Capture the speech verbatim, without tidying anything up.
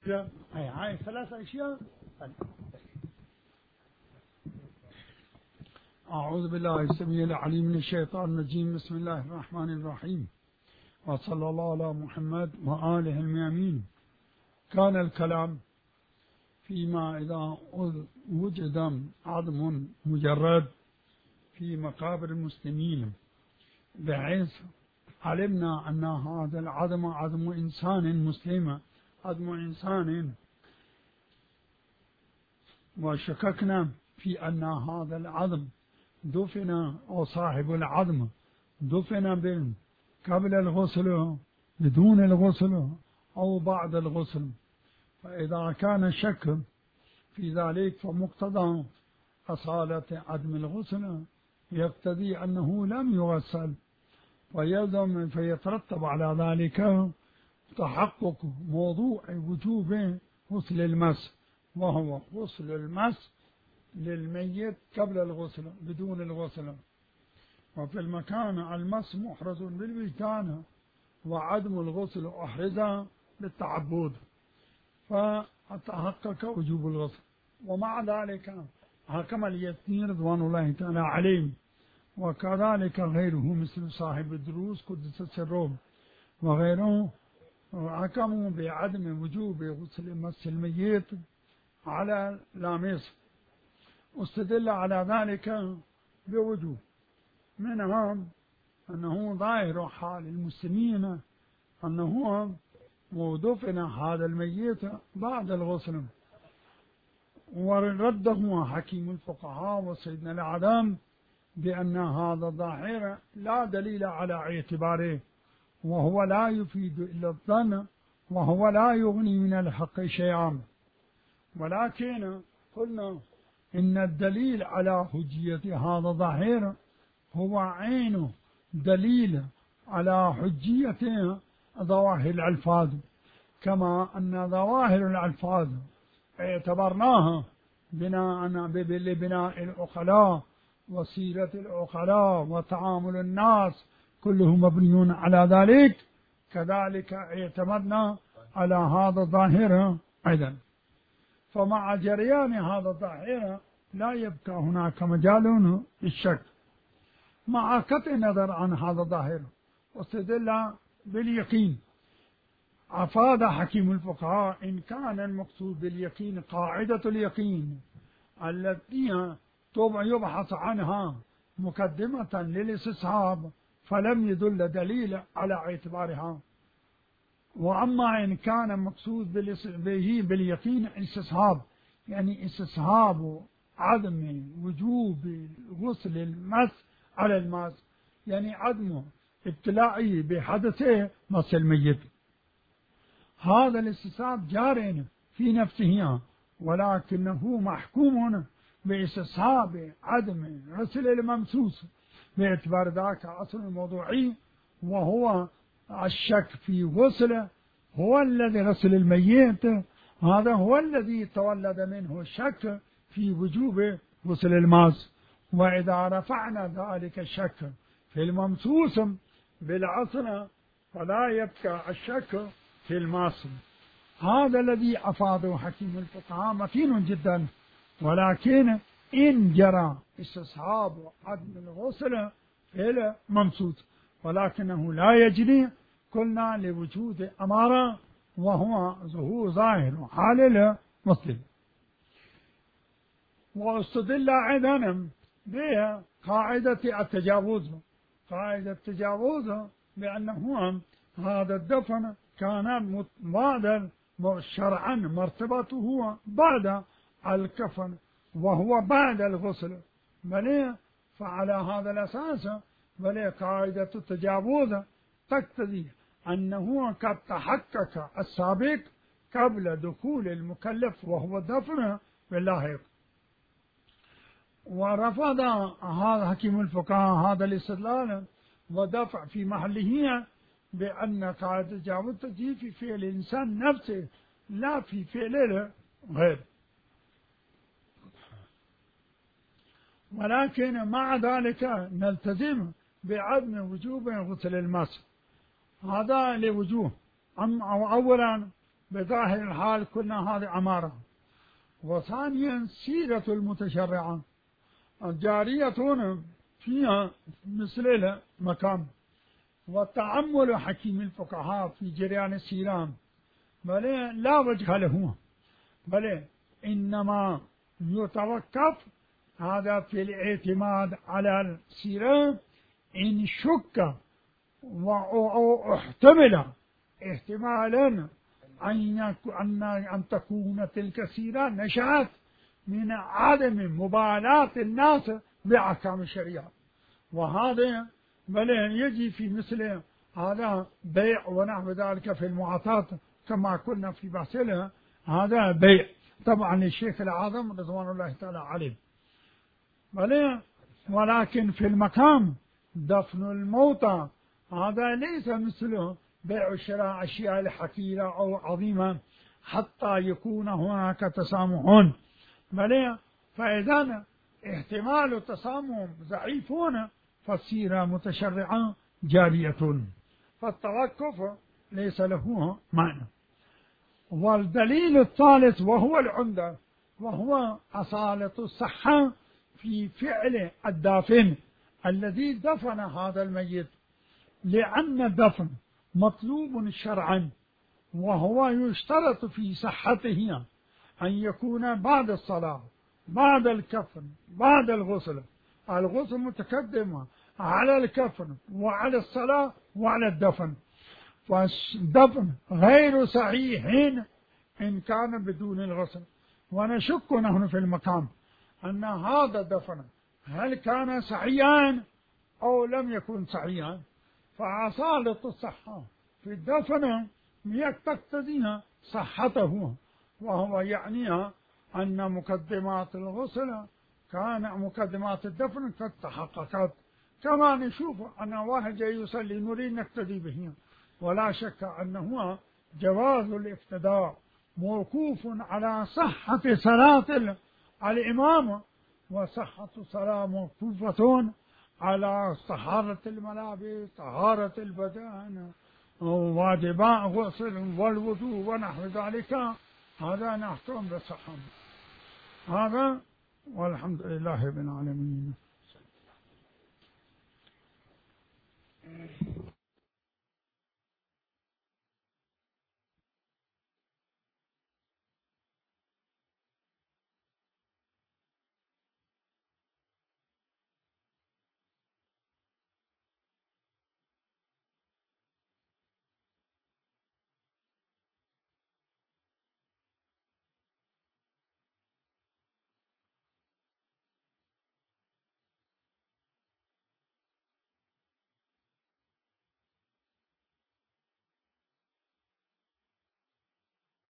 هاي هاي ثلاث أشياء. أعوذ بالله السميع العليم من الشيطان الرجيم. بسم الله الرحمن الرحيم، وصلى الله على محمد وآله الميامين. كان الكلام فيما إذا وجد عظم مجرد في مقابر المسلمين، بحيث علمنا أن هذا العظم عظم إنسان مسلم، عظم إنسان، وشككنا في أن هذا العظم دفن أو صاحب العظم دفن قبل الغسل، بدون الغسل، أو بعد الغسل. فإذا كان الشك في ذلك فمقتضى أصالة عدم الغسل يقتضي أنه لم يغسل، ويلزم فيترتب على ذلك تحقق موضوع وجوب غسل المس، وهو غسل المس للميت قبل الغسل بدون الغسل. وفي المكان المس محرز بالوجدان، وعدم الغسل أحرز بالتعبد، فتحقق وجوب الغسل. ومع ذلك حكم الاثنين رضوان الله تعالى عليهم، وكذلك غيره مثل صاحب الدروس قدس سرهم وغيره، حكموا بعدم وجوب غسل مس الميت على لامس، واستدل على ذلك بوجوه، منها أنه ظاهر حال المسلمين أنه ودفن هذا الميت بعد الغسل، ورده حكيم الفقهاء وسيدنا الأعلام بأن هذا الظاهر لا دليل على اعتباره، وهو لا يفيد إلا الظن، وهو لا يغني من الحق شيئا. ولكن قلنا إن الدليل على حجية هذا الظاهر هو عين دليل على حجية ظواهر الألفاظ، كما أن ظواهر الألفاظ اعتبرناها بناء لبناء العقلاء وسيرة العقلاء وتعامل الناس كله مبني على ذلك، كذلك اعتمدنا على هذا الظاهر أيضا. فمع جريان هذا الظاهر لا يبقى هناك مجال للشك، مع قطع النظر عن هذا الظاهر، واستدل باليقين. أفاد حكيم الفقهاء إن كان المقصود باليقين قاعدة اليقين التي يبحث عنها مقدمة للاستصحاب، فلم يدل دليل على اعتبارها. وأما إن كان مقصود به باليقين استصحاب، يعني استصحاب عدم وجوب غسل المس على الماس، يعني عدم ابتلاعه بحدثه مس الميت، هذا الاستصحاب جار في نفسه، ولكنه محكوم باستصحاب عدم غسل الممسوس، باعتبار ذاك أصل الموضوعي، وهو الشك في غسله هو الذي غسل الميت، هذا هو الذي تولد منه الشك في وجوب غسل الماس. وإذا رفعنا ذلك الشك في الممسوس بالعصر فلا يبقى الشك في الماس. هذا الذي أفاده حكيم الفقهاء متين جدا. ولكن إن جرى استصحاب عدم الغسل في الممسوس ولكنه لا يجري، قلنا لوجود أمارة، وهو ظهور ظاهر حال المسلم. واستدل أيضا بقاعدة التجاوز، قاعدة التجاوز بأنه هذا الدفن كان بعد شرعا مرتبته بعد الكفن، وهو بعد الغسل، بل فعلى هذا الأساس بل قاعدة التجاوز تقتضي أنه قد تحقق السابق قبل دخول المكلف وهو دفن باللاحق. ورفض هذا حكيم الفقهاء هذا الاستدلال ودفع في محله بأن قاعدة التجاوز تجي في فعل الإنسان نفسه لا في فعل غير. ولكن مع ذلك نلتزم بعدم وجوب غسل المس، هذا لوجوه. أما أولا بظاهر الحال كنا هذه عمارة. وثانيا سيرة المتشرعة جارية فيها مثل مكان، وتأمل حكيم الفقهاء في جريان السيران بل لا وجه له، بل إنما يتوقف هذا في الاعتماد على السيرة إن شك واحتمل احتمالا أن أن تكون تلك السيرة نشأت من عدم مبالاة الناس بأحكام الشريعة، وهذا بل يجي في مثل هذا بيع ونحو ذلك في المعاطاة كما قلنا في بحثنا، هذا بيع طبعا الشيخ الأعظم رضوان الله تعالى عليه. بل ولكن في المقام دفن الموتى هذا ليس مثله بيع وشراء أشياء الحقيرة أو عظيمة حتى يكون هناك تسامح، بل فإذا احتمال التسامح ضعيفون فالسيرة متشرعة جارية، فالتوقف ليس له معنى. والدليل الثالث وهو العمدة وهو أصالة الصحة في فعل الدافن الذي دفن هذا الميت، لأن الدفن مطلوب شرعا، وهو يشترط في صحته أن يكون بعد الصلاة بعد الكفن بعد الغسل، الغسل متقدم على الكفن وعلى الصلاة وعلى الدفن، فالدفن غير صحيح إن كان بدون الغسل. ونشك نحن في المقام أن هذا الدفن هل كان صحيحا أو لم يكن صحيحا، فأصالة الصحة في الدفن تقتضيها صحته، وهو يعنيها أن مقدمات الغسل كان مقدمات الدفن قد تحققت، كما نشوف أن واحد يصلي نريد نقتدي به، ولا شك أنه جواز الاقتداء موقوف على صحة صلاة الإمام، وصحة صلاة موقوفة على طهارة الملابس طهارة البدن واجباء غسل والوضوء ونحو ذلك، هذا نحكم بالصحة. هذا والحمد لله رب العالمين.